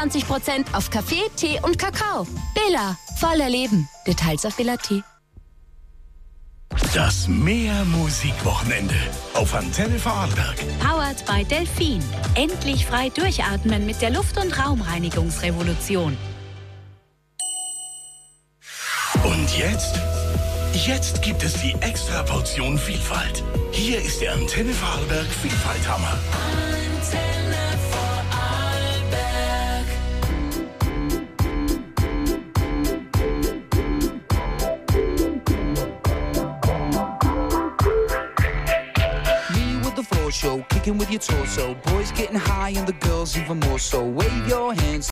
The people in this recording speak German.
25% auf Kaffee, Tee und Kakao. Bella, voller Leben. Details auf bella.t. Das Meer-Musik-Wochenende auf Antenne Vorarlberg. Powered by Delfin. Endlich frei durchatmen mit der Luft- und Raumreinigungsrevolution. Und jetzt? Jetzt gibt es die extra Portion Vielfalt. Hier ist der Antenne Vorarlberg Vielfalthammer. Antenne Vorarlberg. Me with the floor show, kicking with your torso. Boys getting high and the girls even more so. Wave your hands.